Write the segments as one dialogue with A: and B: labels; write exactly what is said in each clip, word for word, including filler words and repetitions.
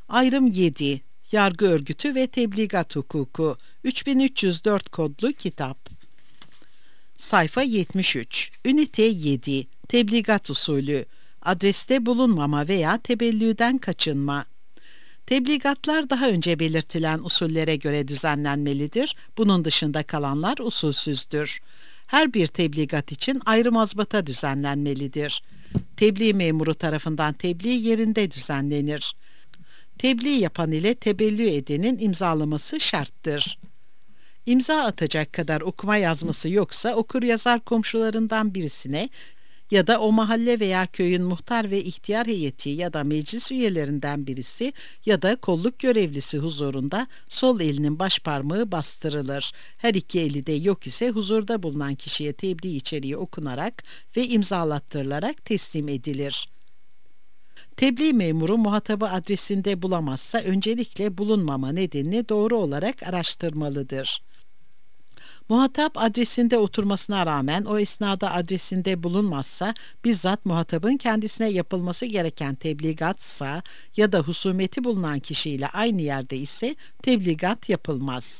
A: Ayrım yedi. Yargı örgütü ve tebligat hukuku. üç bin üç yüz dört kodlu kitap. Sayfa yetmiş üç. Ünite yedi. Tebligat usulü. Adreste bulunmama veya tebellüden kaçınma. Tebligatlar daha önce belirtilen usullere göre düzenlenmelidir. Bunun dışında kalanlar usulsüzdür. Her bir tebligat için ayrı mazbata düzenlenmelidir. Tebliğ memuru tarafından tebliğ yerinde düzenlenir. Tebliğ yapan ile tebellü edenin imzalaması şarttır. İmza atacak kadar okuma yazması yoksa okur yazar komşularından birisine ya da o mahalle veya köyün muhtar ve ihtiyar heyeti ya da meclis üyelerinden birisi ya da kolluk görevlisi huzurunda sol elinin baş parmağı bastırılır. Her iki eli de yok ise huzurda bulunan kişiye tebliğ içeriği okunarak ve imzalattırılarak teslim edilir. Tebliğ memuru muhatabı adresinde bulamazsa öncelikle bulunmama nedenini doğru olarak araştırmalıdır. Muhatap adresinde oturmasına rağmen o esnada adresinde bulunmazsa bizzat muhatabın kendisine yapılması gereken tebligatsa ya da husumeti bulunan kişiyle aynı yerde ise tebligat yapılmaz.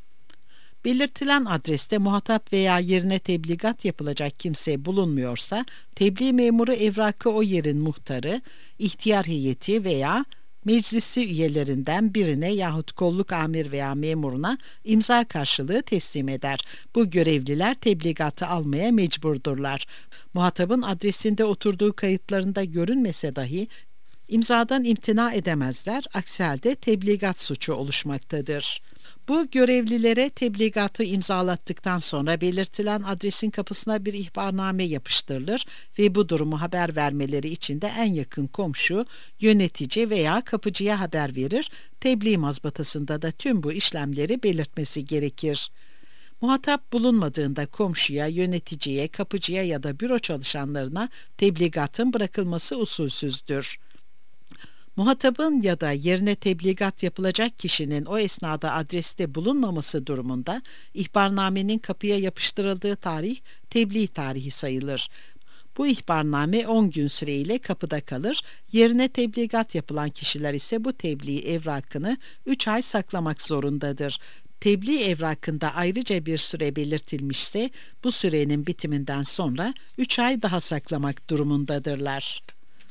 A: Belirtilen adreste muhatap veya yerine tebligat yapılacak kimse bulunmuyorsa tebliğ memuru evrakı o yerin muhtarı, ihtiyar heyeti veya meclisi üyelerinden birine yahut kolluk amir veya memuruna imza karşılığı teslim eder. Bu görevliler tebligatı almaya mecburdurlar. Muhatabın adresinde oturduğu kayıtlarında görünmese dahi imzadan imtina edemezler. Aksi halde tebligat suçu oluşmaktadır. Bu görevlilere tebligatı imzalattıktan sonra belirtilen adresin kapısına bir ihbarname yapıştırılır ve bu durumu haber vermeleri için de en yakın komşu, yönetici veya kapıcıya haber verir. Tebliğ mazbatasında da tüm bu işlemleri belirtmesi gerekir. Muhatap bulunmadığında komşuya, yöneticiye, kapıcıya ya da büro çalışanlarına tebligatın bırakılması usulsüzdür. Muhatabın ya da yerine tebligat yapılacak kişinin o esnada adreste bulunmaması durumunda ihbarnamenin kapıya yapıştırıldığı tarih tebliğ tarihi sayılır. Bu ihbarname on gün süreyle kapıda kalır. Yerine tebligat yapılan kişiler ise bu tebliğ evrakını üç ay saklamak zorundadır. Tebliğ evrakında ayrıca bir süre belirtilmişse bu sürenin bitiminden sonra üç ay daha saklamak durumundadırlar.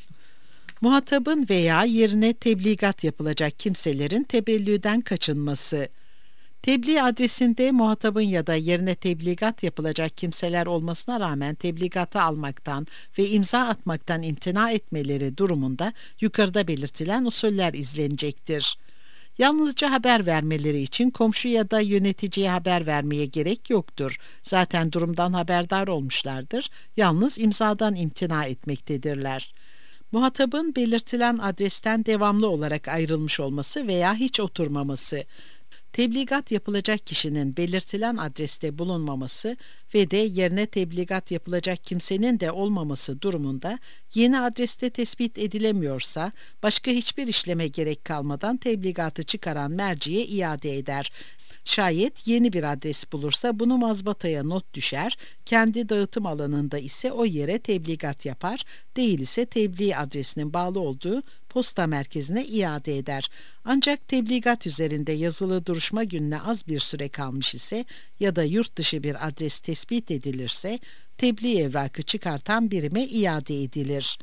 A: Muhatabın veya yerine tebligat yapılacak kimselerin tebellüden kaçınması. Tebliğ adresinde muhatabın ya da yerine tebligat yapılacak kimseler olmasına rağmen tebligatı almaktan ve imza atmaktan imtina etmeleri durumunda yukarıda belirtilen usuller izlenecektir. Yalnızca haber vermeleri için komşu ya da yöneticiye haber vermeye gerek yoktur. Zaten durumdan haberdar olmuşlardır. Yalnız imzadan imtina etmektedirler. Muhatabın belirtilen adresten devamlı olarak ayrılmış olması veya hiç oturmaması, tebligat yapılacak kişinin belirtilen adreste bulunmaması ve de yerine tebligat yapılacak kimsenin de olmaması durumunda yeni adreste tespit edilemiyorsa başka hiçbir işleme gerek kalmadan tebligatı çıkaran merciye iade eder. Şayet yeni bir adres bulursa bunu mazbataya not düşer, kendi dağıtım alanında ise o yere tebligat yapar, değil ise tebliğ adresinin bağlı olduğu posta merkezine iade eder. Ancak tebligat üzerinde yazılı duruşma gününe az bir süre kalmış ise ya da yurt dışı bir adres tespit edilirse tebliğ evrakı çıkartan birime iade edilir.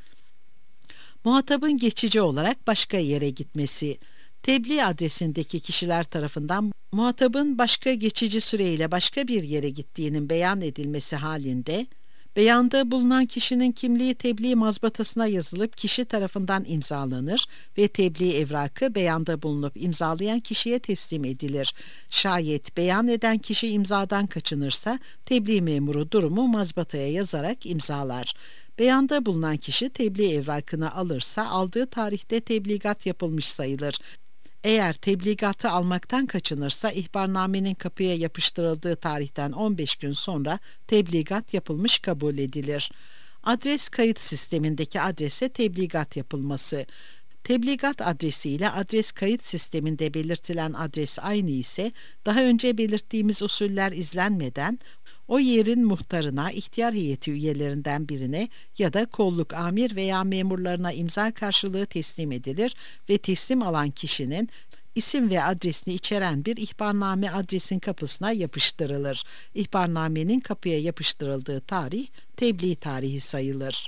A: Muhatabın geçici olarak başka yere gitmesi. Tebliğ adresindeki kişiler tarafından muhatabın başka geçici süreyle başka bir yere gittiğinin beyan edilmesi halinde, beyanda bulunan kişinin kimliği tebliğ mazbatasına yazılıp kişi tarafından imzalanır ve tebliğ evrakı beyanda bulunup imzalayan kişiye teslim edilir. Şayet beyan eden kişi imzadan kaçınırsa tebliğ memuru durumu mazbataya yazarak imzalar. Beyanda bulunan kişi tebliğ evrakını alırsa aldığı tarihte tebligat yapılmış sayılır. Eğer tebligatı almaktan kaçınırsa ihbarnamenin kapıya yapıştırıldığı tarihten on beş gün sonra tebligat yapılmış kabul edilir. Adres kayıt sistemindeki adrese tebligat yapılması. Tebligat adresi ile adres kayıt sisteminde belirtilen adres aynı ise daha önce belirttiğimiz usuller izlenmeden o yerin muhtarına, ihtiyar heyeti üyelerinden birine ya da kolluk amir veya memurlarına imza karşılığı teslim edilir ve teslim alan kişinin isim ve adresini içeren bir ihbarname adresin kapısına yapıştırılır. İhbarnamenin kapıya yapıştırıldığı tarih tebliğ tarihi sayılır.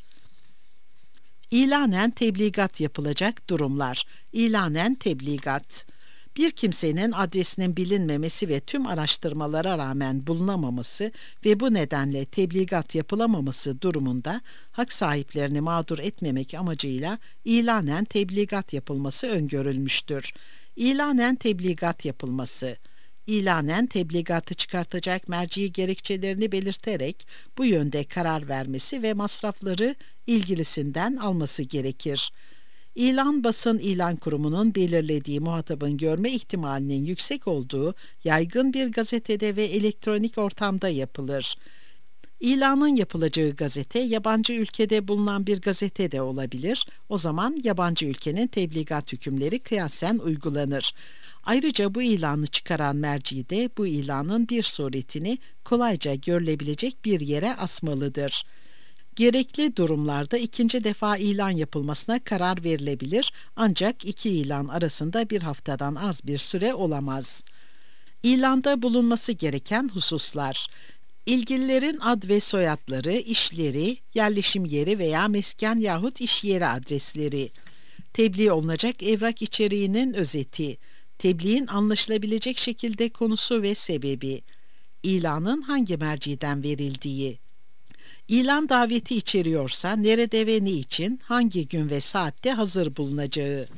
A: İlanen tebligat yapılacak durumlar. İlanen tebligat. Bir kimsenin adresinin bilinmemesi ve tüm araştırmalara rağmen bulunamaması ve bu nedenle tebligat yapılamaması durumunda hak sahiplerini mağdur etmemek amacıyla ilanen tebligat yapılması öngörülmüştür. İlanen tebligat yapılması. İlanen tebligatı çıkartacak merci gerekçelerini belirterek bu yönde karar vermesi ve masrafları ilgilisinden alması gerekir. İlan basın ilan kurumunun belirlediği muhatabın görme ihtimalinin yüksek olduğu yaygın bir gazetede ve elektronik ortamda yapılır. İlanın yapılacağı gazete yabancı ülkede bulunan bir gazete de olabilir. O zaman yabancı ülkenin tebligat hükümleri kıyasen uygulanır. Ayrıca bu ilanı çıkaran merci de bu ilanın bir suretini kolayca görülebilecek bir yere asmalıdır. Gerekli durumlarda ikinci defa ilan yapılmasına karar verilebilir ancak iki ilan arasında bir haftadan az bir süre olamaz. İlanda bulunması gereken hususlar: İlgililerin ad ve soyadları, işleri, yerleşim yeri veya mesken yahut iş yeri adresleri, tebliğ olunacak evrak içeriğinin özeti, tebliğin anlaşılabilecek şekilde konusu ve sebebi, ilanın hangi merciden verildiği, İlan daveti içeriyorsa nerede ve ne için, hangi gün ve saatte hazır bulunacağı.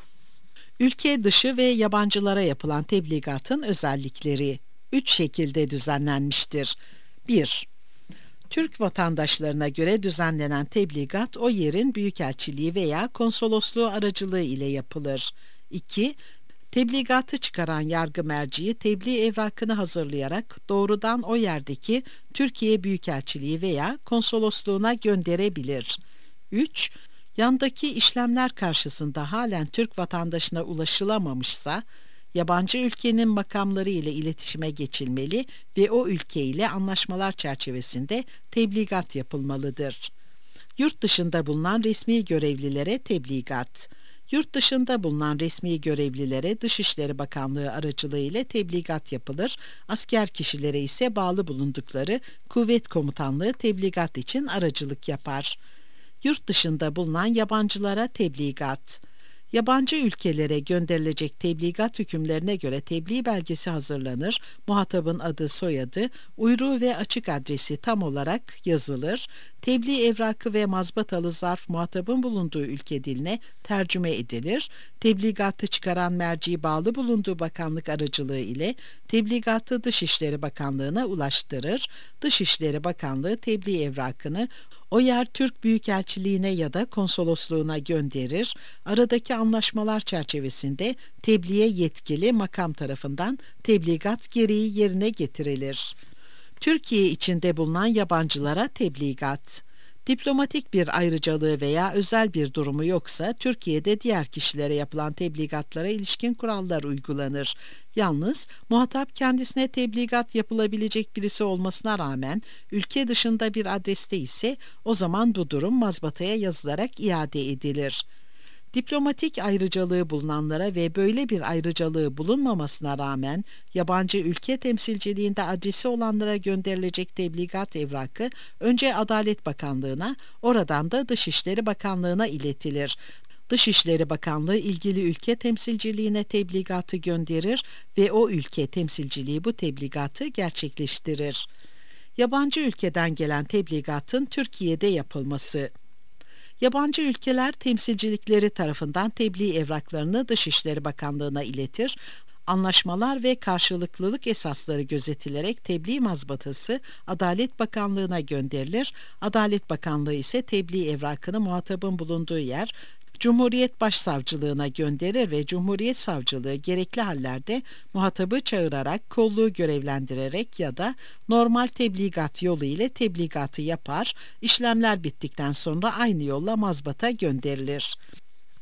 A: Ülke dışı ve yabancılara yapılan tebligatın özellikleri üç şekilde düzenlenmiştir. bir. Türk vatandaşlarına göre düzenlenen tebligat o yerin büyükelçiliği veya konsolosluğu aracılığı ile yapılır. iki. Tebligatı çıkaran yargı merciği tebliğ evrakını hazırlayarak doğrudan o yerdeki Türkiye Büyükelçiliği veya konsolosluğuna gönderebilir. üç. Yandaki işlemler karşısında halen Türk vatandaşına ulaşılamamışsa, yabancı ülkenin makamları ile iletişime geçilmeli ve o ülke ile anlaşmalar çerçevesinde tebligat yapılmalıdır. Yurt dışında bulunan resmi görevlilere tebligat. Yurt dışında bulunan resmi görevlilere Dışişleri Bakanlığı aracılığı ile tebligat yapılır. Asker kişilere ise bağlı bulundukları kuvvet komutanlığı tebligat için aracılık yapar. Yurt dışında bulunan yabancılara tebligat. Yabancı ülkelere gönderilecek tebligat hükümlerine göre tebliğ belgesi hazırlanır, muhatabın adı, soyadı, uyruğu ve açık adresi tam olarak yazılır, tebliğ evrakı ve mazbatalı zarf muhatabın bulunduğu ülke diline tercüme edilir, tebligatı çıkaran merci bağlı bulunduğu bakanlık aracılığı ile tebligatı Dışişleri Bakanlığı'na ulaştırır, Dışişleri Bakanlığı tebliğ evrakını o yer Türk Büyükelçiliğine ya da konsolosluğuna gönderir. Aradaki anlaşmalar çerçevesinde tebliğe yetkili makam tarafından tebligat gereği yerine getirilir. Türkiye içinde bulunan yabancılara tebligat. Diplomatik bir ayrıcalığı veya özel bir durumu yoksa Türkiye'de diğer kişilere yapılan tebligatlara ilişkin kurallar uygulanır. Yalnız muhatap kendisine tebligat yapılabilecek birisi olmasına rağmen ülke dışında bir adreste ise o zaman bu durum mazbataya yazılarak iade edilir. Diplomatik ayrıcalığı bulunanlara ve böyle bir ayrıcalığı bulunmamasına rağmen yabancı ülke temsilciliğinde adresi olanlara gönderilecek tebligat evrakı önce Adalet Bakanlığı'na, oradan da Dışişleri Bakanlığı'na iletilir. Dışişleri Bakanlığı ilgili ülke temsilciliğine tebligatı gönderir ve o ülke temsilciliği bu tebligatı gerçekleştirir. Yabancı ülkeden gelen tebligatın Türkiye'de yapılması. Yabancı ülkeler temsilcilikleri tarafından tebliğ evraklarını Dışişleri Bakanlığı'na iletir. Anlaşmalar ve karşılıklılık esasları gözetilerek tebliğ mazbatası Adalet Bakanlığı'na gönderilir. Adalet Bakanlığı ise tebliğ evrakını muhatabın bulunduğu yer Cumhuriyet Başsavcılığına gönderir ve Cumhuriyet Savcılığı gerekli hallerde muhatabı çağırarak, kolluğu görevlendirerek ya da normal tebligat yolu ile tebligatı yapar, işlemler bittikten sonra aynı yolla mazbata gönderilir.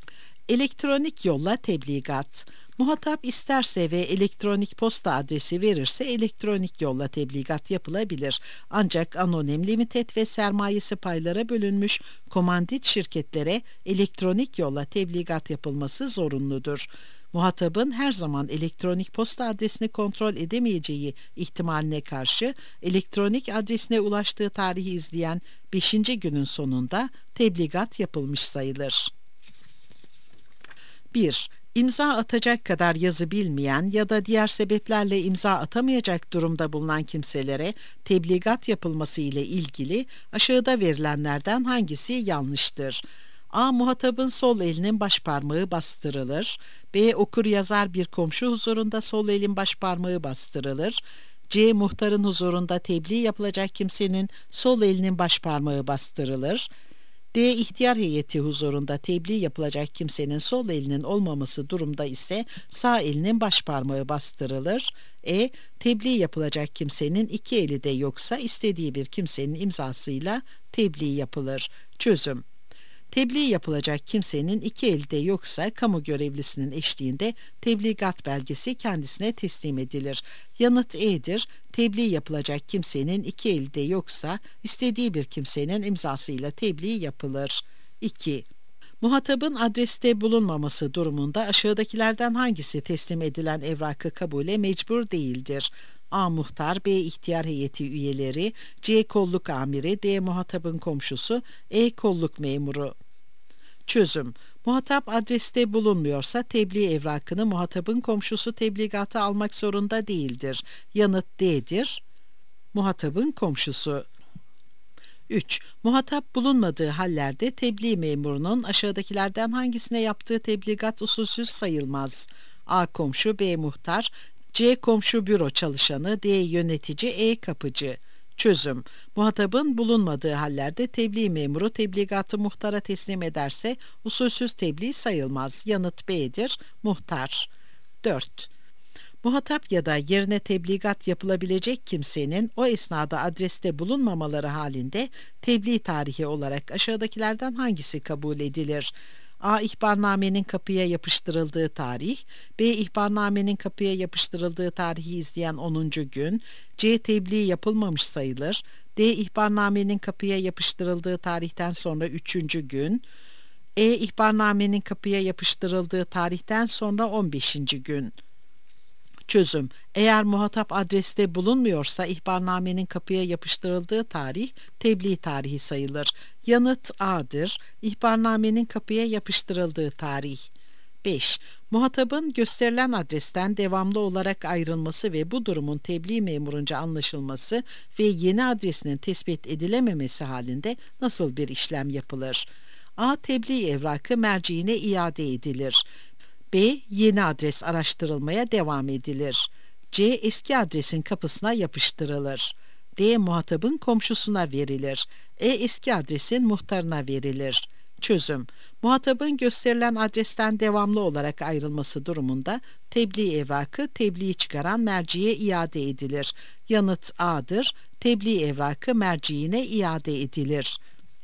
A: Elektronik yolla tebligat. Muhatap isterse ve elektronik posta adresi verirse elektronik yolla tebligat yapılabilir. Ancak anonim, limited ve sermayesi paylara bölünmüş komandit şirketlere elektronik yolla tebligat yapılması zorunludur. Muhatabın her zaman elektronik posta adresini kontrol edemeyeceği ihtimaline karşı elektronik adresine ulaştığı tarihi izleyen beşinci günün sonunda tebligat yapılmış sayılır. bir. İmza atacak kadar yazı bilmeyen ya da diğer sebeplerle imza atamayacak durumda bulunan kimselere tebligat yapılması ile ilgili aşağıda verilenlerden hangisi yanlıştır? A. Muhatabın sol elinin başparmağı bastırılır. B. Okur yazar bir komşu huzurunda sol elin başparmağı bastırılır. C. Muhtarın huzurunda tebliğ yapılacak kimsenin sol elinin başparmağı bastırılır. D. İhtiyar heyeti huzurunda tebliğ yapılacak kimsenin sol elinin olmaması durumda ise sağ elinin başparmağı bastırılır. E. Tebliğ yapılacak kimsenin iki eli de yoksa istediği bir kimsenin imzasıyla tebliğ yapılır. Çözüm: Tebliğ yapılacak kimsenin iki eli de yoksa kamu görevlisinin eşliğinde tebligat belgesi kendisine teslim edilir. Yanıt E'dir. Tebliğ yapılacak kimsenin iki eli de yoksa istediği bir kimsenin imzasıyla tebliğ yapılır. iki. Muhatabın adreste bulunmaması durumunda aşağıdakilerden hangisi teslim edilen evrakı kabule mecbur değildir? A. Muhtar, B. İhtiyar heyeti üyeleri, C. Kolluk amiri, D. Muhatabın komşusu, E. Kolluk memuru. Çözüm: Muhatap adreste bulunmuyorsa tebliğ evrakını muhatabın komşusu tebligata almak zorunda değildir. Yanıt D'dir. Muhatabın komşusu. üç. Muhatap bulunmadığı hallerde tebliğ memurunun aşağıdakilerden hangisine yaptığı tebligat usulsüz sayılmaz? A. Komşu, B. Muhtar, C. Komşu büro çalışanı, D. Yönetici, E. Kapıcı. Çözüm: Muhatabın bulunmadığı hallerde tebliğ memuru tebligatı muhtara teslim ederse usulsüz tebliğ sayılmaz. Yanıt B'dir. Muhtar. dört. Muhatap ya da yerine tebligat yapılabilecek kimsenin o esnada adreste bulunmamaları halinde tebliğ tarihi olarak aşağıdakilerden hangisi kabul edilir? A. İhbarnamenin kapıya yapıştırıldığı tarih, B. İhbarnamenin kapıya yapıştırıldığı tarihi izleyen onuncu gün, C. Tebliğ yapılmamış sayılır, D. İhbarnamenin kapıya yapıştırıldığı tarihten sonra üçüncü gün, E. İhbarnamenin kapıya yapıştırıldığı tarihten sonra on beşinci gün. Çözüm: Eğer muhatap adreste bulunmuyorsa ihbarnamenin kapıya yapıştırıldığı tarih tebliğ tarihi sayılır. Yanıt A'dır. İhbarnamenin kapıya yapıştırıldığı tarih. beş. Muhatabın gösterilen adresten devamlı olarak ayrılması ve bu durumun tebliğ memurunca anlaşılması ve yeni adresinin tespit edilememesi halinde nasıl bir işlem yapılır? A. Tebliğ evrakı merciine iade edilir. B. Yeni adres araştırılmaya devam edilir. C. Eski adresin kapısına yapıştırılır. D. Muhatabın komşusuna verilir. E. Eski adresin muhtarına verilir. Çözüm: Muhatabın gösterilen adresten devamlı olarak ayrılması durumunda tebliğ evrakı tebliği çıkaran merciye iade edilir. Yanıt A'dır. Tebliğ evrakı merciine iade edilir.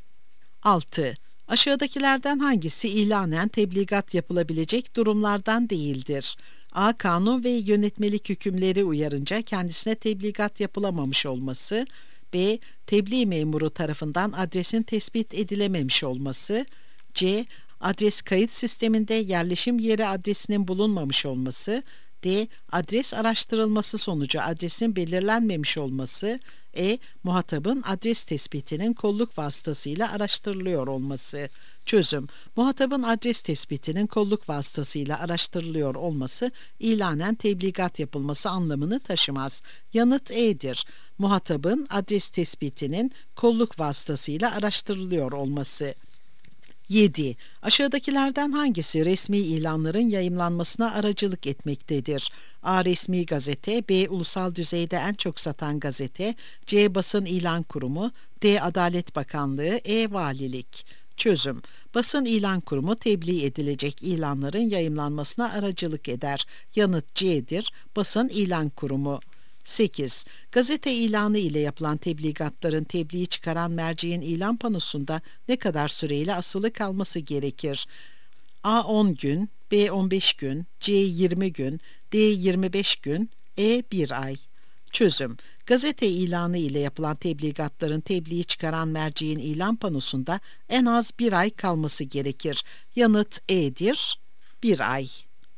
A: altı. Aşağıdakilerden hangisi ilanen tebligat yapılabilecek durumlardan değildir? A. Kanun ve yönetmelik hükümleri uyarınca kendisine tebligat yapılamamış olması. B. Tebliğ memuru tarafından adresin tespit edilememiş olması. C. Adres kayıt sisteminde yerleşim yeri adresinin bulunmamış olması. D. Adres araştırılması sonucu adresin belirlenmemiş olması. E. Muhatabın adres tespitinin kolluk vasıtasıyla araştırılıyor olması. Çözüm: Muhatabın adres tespitinin kolluk vasıtasıyla araştırılıyor olması ilanen tebligat yapılması anlamını taşımaz. Yanıt E'dir. Muhatabın adres tespitinin kolluk vasıtasıyla araştırılıyor olması. yedi. Aşağıdakilerden hangisi resmi ilanların yayımlanmasına aracılık etmektedir? A. Resmi gazete, B. Ulusal düzeyde en çok satan gazete, C. Basın ilan kurumu, D. Adalet Bakanlığı, E. Valilik. Çözüm: Basın ilan kurumu tebliğ edilecek ilanların yayımlanmasına aracılık eder. Yanıt C'dir. Basın ilan kurumu. sekiz. Gazete ilanı ile yapılan tebligatların tebliği çıkaran merciğin ilan panosunda ne kadar süreyle asılı kalması gerekir? A on gün, B on beş gün, C yirmi gün, D yirmi beş gün, E bir ay. Çözüm: Gazete ilanı ile yapılan tebligatların tebliği çıkaran merciğin ilan panosunda en az bir ay kalması gerekir. Yanıt E'dir, bir ay.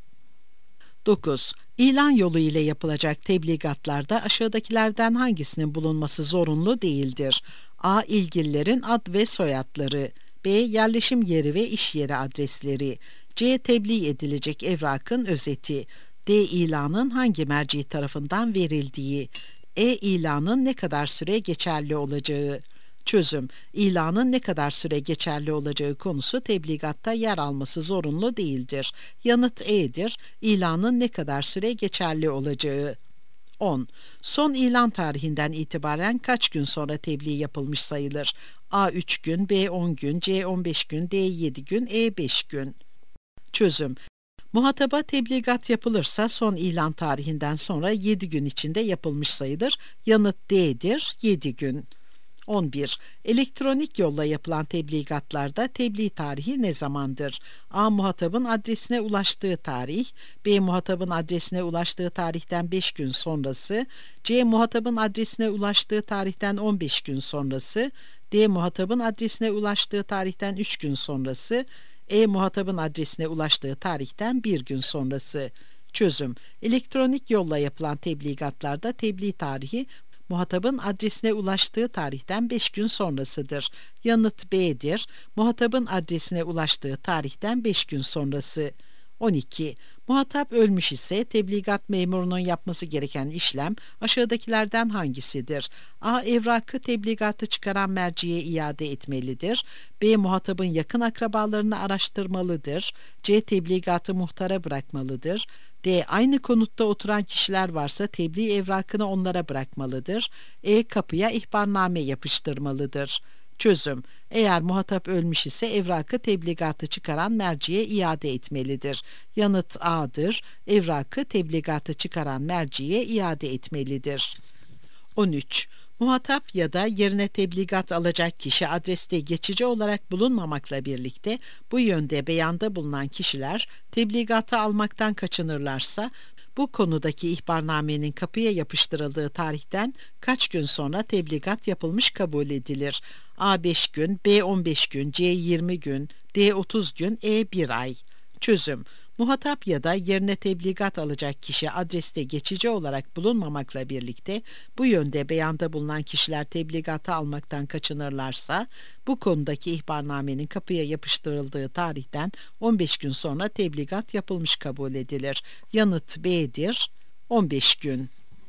A: dokuz. İlan yolu ile yapılacak tebligatlarda aşağıdakilerden hangisinin bulunması zorunlu değildir? A. İlgililerin ad ve soyadları. B. Yerleşim yeri ve iş yeri adresleri. C. Tebliğ edilecek evrakın özeti. D. İlanın hangi merci tarafından verildiği. E. İlanın ne kadar süre geçerli olacağı. Çözüm: İlanın ne kadar süre geçerli olacağı konusu tebligatta yer alması zorunlu değildir. Yanıt E'dir. İlanın ne kadar süre geçerli olacağı. on. Son ilan tarihinden itibaren kaç gün sonra tebliğ yapılmış sayılır? A üç gün, B on gün, C on beş gün, D yedi gün, E beş gün. Çözüm: Muhataba tebligat yapılırsa son ilan tarihinden sonra yedi gün içinde yapılmış sayılır. Yanıt D'dir, yedi gün. on bir. Elektronik yolla yapılan tebligatlarda tebliğ tarihi ne zamandır? A. Muhatabın adresine ulaştığı tarih. B. Muhatabın adresine ulaştığı tarihten beş gün sonrası. C. Muhatabın adresine ulaştığı tarihten on beş gün sonrası. D. Muhatabın adresine ulaştığı tarihten üç gün sonrası. E. Muhatabın adresine ulaştığı tarihten bir gün sonrası. Çözüm: Elektronik yolla yapılan tebligatlarda tebliğ tarihi muhatabın adresine ulaştığı tarihten beş gün sonrasıdır. Yanıt B'dir. Muhatabın adresine ulaştığı tarihten beş gün sonrası. on iki. Muhatap ölmüş ise tebligat memurunun yapması gereken işlem aşağıdakilerden hangisidir? A. Evrakı tebligatı çıkaran merciye iade etmelidir. B. Muhatabın yakın akrabalarını araştırmalıdır. C. Tebligatı muhtara bırakmalıdır. D. Aynı konutta oturan kişiler varsa tebliğ evrakını onlara bırakmalıdır. E. Kapıya ihbarname yapıştırmalıdır. Çözüm: Eğer muhatap ölmüş ise evrakı tebligatı çıkaran merciye iade etmelidir. Yanıt A'dır. Evrakı tebligatı çıkaran merciye iade etmelidir. on üç. Muhatap ya da yerine tebligat alacak kişi adreste geçici olarak bulunmamakla birlikte bu yönde beyanda bulunan kişiler tebligatı almaktan kaçınırlarsa bu konudaki ihbarnamenin kapıya yapıştırıldığı tarihten kaç gün sonra tebligat yapılmış kabul edilir? A beş gün, B on beş gün, C yirmi gün, D otuz gün, E bir ay. Çözüm: Muhatap ya da yerine tebligat alacak kişi adreste geçici olarak bulunmamakla birlikte bu yönde beyanda bulunan kişiler tebligatı almaktan kaçınırlarsa bu konudaki ihbarnamenin kapıya yapıştırıldığı tarihten on beş gün sonra tebligat yapılmış kabul edilir. Yanıt B'dir, on beş gün.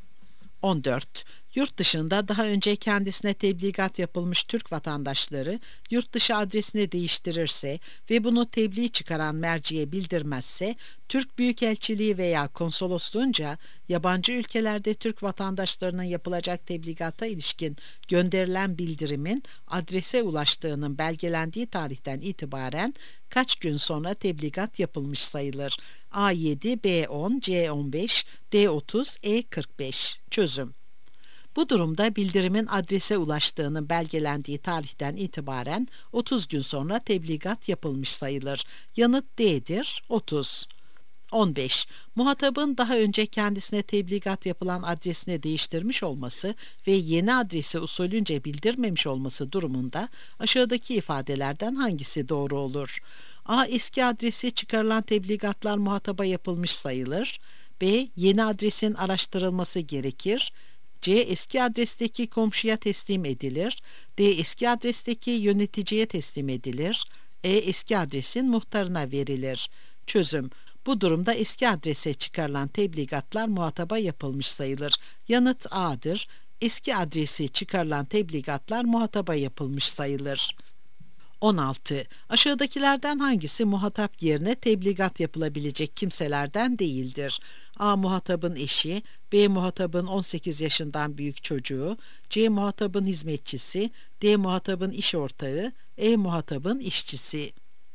A: on dört. Yurt dışında daha önce kendisine tebligat yapılmış Türk vatandaşları yurt dışı adresini değiştirirse ve bunu tebliğ çıkaran merciye bildirmezse, Türk Büyükelçiliği veya konsolosluğunca yabancı ülkelerde Türk vatandaşlarının yapılacak tebligata ilişkin gönderilen bildirimin adrese ulaştığının belgelendiği tarihten itibaren kaç gün sonra tebligat yapılmış sayılır? A yedi, B on, C on beş, D otuz, E kırk beş. Çözüm: Bu durumda bildirimin adrese ulaştığının belgelendiği tarihten itibaren otuz gün sonra tebligat yapılmış sayılır. Yanıt D'dir, otuz. on beş. Muhatabın daha önce kendisine tebligat yapılan adresini değiştirmiş olması ve yeni adresi usulünce bildirmemiş olması durumunda aşağıdaki ifadelerden hangisi doğru olur? A. Eski adresi çıkarılan tebligatlar muhataba yapılmış sayılır. B. Yeni adresin araştırılması gerekir. C. Eski adresteki komşuya teslim edilir. D. Eski adresteki yöneticiye teslim edilir. E. Eski adresin muhtarına verilir. Çözüm: Bu durumda eski adrese çıkarılan tebligatlar muhataba yapılmış sayılır. Yanıt A'dır. Eski adresi çıkarılan tebligatlar muhataba yapılmış sayılır. on altı. Aşağıdakilerden hangisi muhatap yerine tebligat yapılabilecek kimselerden değildir? A. Muhatabın eşi, B. Muhatabın on sekiz yaşından büyük çocuğu, C. Muhatabın hizmetçisi, D. Muhatabın iş ortağı, E. Muhatabın işçisi.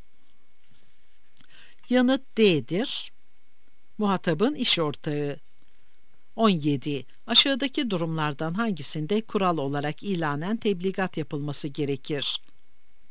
A: Yanıt D'dir. Muhatabın iş ortağı. on yedi. Aşağıdaki durumlardan hangisinde kural olarak ilanen tebligat yapılması gerekir?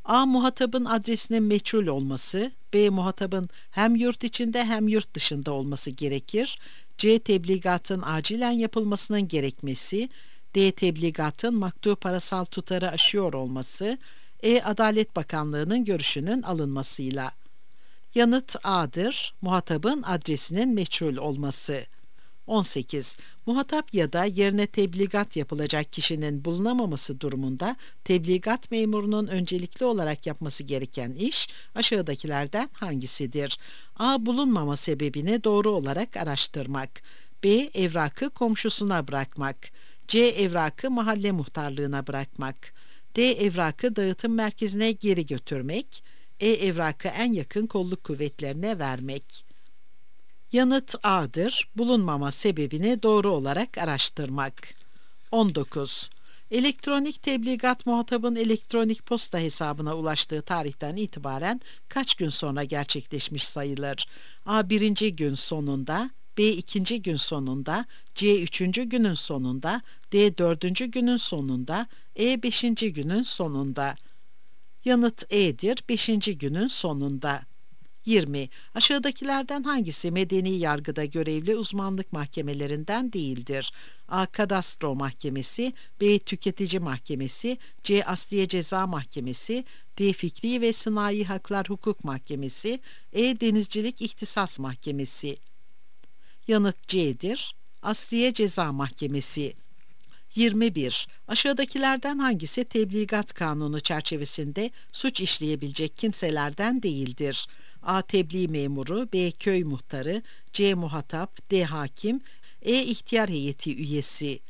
A: A. Muhatabın adresinin meçhul olması. B. Muhatabın hem yurt içinde hem yurt dışında olması gerekir. C. Tebligatın acilen yapılmasının gerekmesi. D. Tebligatın maktu parasal tutarı aşıyor olması. E. Adalet Bakanlığı'nın görüşünün alınmasıyla. Yanıt A'dır. Muhatabın adresinin meçhul olması. on sekiz. Muhatap ya da yerine tebligat yapılacak kişinin bulunamaması durumunda tebligat memurunun öncelikli olarak yapması gereken iş aşağıdakilerden hangisidir? A. Bulunmama sebebini doğru olarak araştırmak. B. Evrakı komşusuna bırakmak. C. Evrakı mahalle muhtarlığına bırakmak. D. Evrakı dağıtım merkezine geri götürmek. E. Evrakı en yakın kolluk kuvvetlerine vermek. Yanıt A'dır. Bulunmama sebebini doğru olarak araştırmak. on dokuz. Elektronik tebligat muhatabın elektronik posta hesabına ulaştığı tarihten itibaren kaç gün sonra gerçekleşmiş sayılır? A. Birinci gün sonunda, B. ikinci gün sonunda, C. Üçüncü günün sonunda, D. Dördüncü günün sonunda, E. Beşinci günün sonunda. Yanıt E'dir. Beşinci günün sonunda. yirmi. Aşağıdakilerden hangisi medeni yargıda görevli uzmanlık mahkemelerinden değildir? A. Kadastro Mahkemesi, B. Tüketici Mahkemesi, C. Asliye Ceza Mahkemesi, D. Fikri ve Sınai Haklar Hukuk Mahkemesi, E. Denizcilik İhtisas Mahkemesi. Yanıt C'dir. Asliye Ceza Mahkemesi. yirmi bir. Aşağıdakilerden hangisi tebligat kanunu çerçevesinde suç işleyebilecek kimselerden değildir? A. Tebliğ memuru, B. Köy muhtarı, C. Muhatap, D. Hakim, E. İhtiyar heyeti üyesi.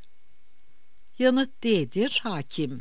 A: Yanıt D'dir. Hakim.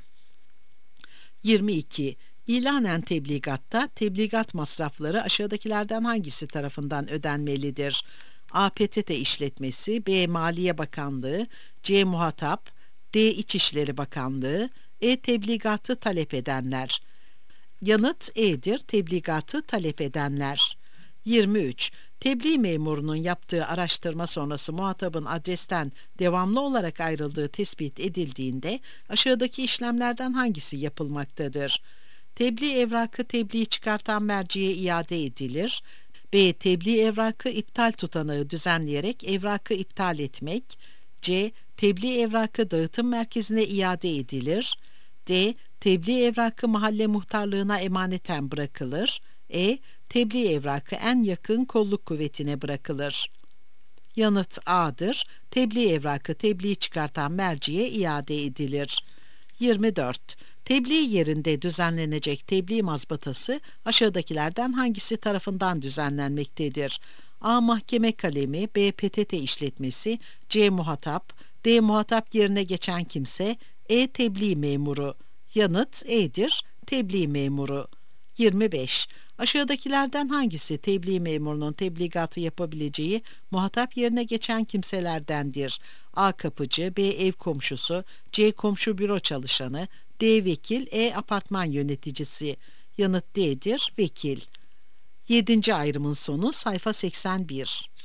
A: yirmi iki. İlanen tebligatta tebligat masrafları aşağıdakilerden hangisi tarafından ödenmelidir? A. P T T işletmesi, B. Maliye Bakanlığı, C. Muhatap, D. İçişleri Bakanlığı, E. Tebligatı talep edenler. Yanıt E'dir. Tebligatı talep edenler. yirmi üç. Tebliğ memurunun yaptığı araştırma sonrası muhatabın adresten devamlı olarak ayrıldığı tespit edildiğinde aşağıdaki işlemlerden hangisi yapılmaktadır? Tebliğ evrakı tebliğ çıkartan merciye iade edilir. B. Tebliğ evrakı iptal tutanağı düzenleyerek evrakı iptal etmek. C. Tebliğ evrakı dağıtım merkezine iade edilir. D. Tebliğ evrakı mahalle muhtarlığına emaneten bırakılır. E. Tebliğ evrakı en yakın kolluk kuvvetine bırakılır. Yanıt A'dır. Tebliğ evrakı tebliğ çıkartan merciye iade edilir. yirmi dört. Tebliğ yerinde düzenlenecek tebliğ mazbatası aşağıdakilerden hangisi tarafından düzenlenmektedir? A. Mahkeme kalemi, B. P T T işletmesi, C. Muhatap, D. Muhatap yerine geçen kimse, E. Tebliğ memuru. Yanıt E'dir. Tebliğ memuru. yirmi beş. Aşağıdakilerden hangisi tebliğ memurunun tebligatı yapabileceği muhatap yerine geçen kimselerdendir? A. Kapıcı, B. Ev komşusu, C. Komşu büro çalışanı, D. Vekil, E. Apartman yöneticisi. Yanıt D'dir. Vekil. Yedinci ayrımın sonu sayfa seksen bir.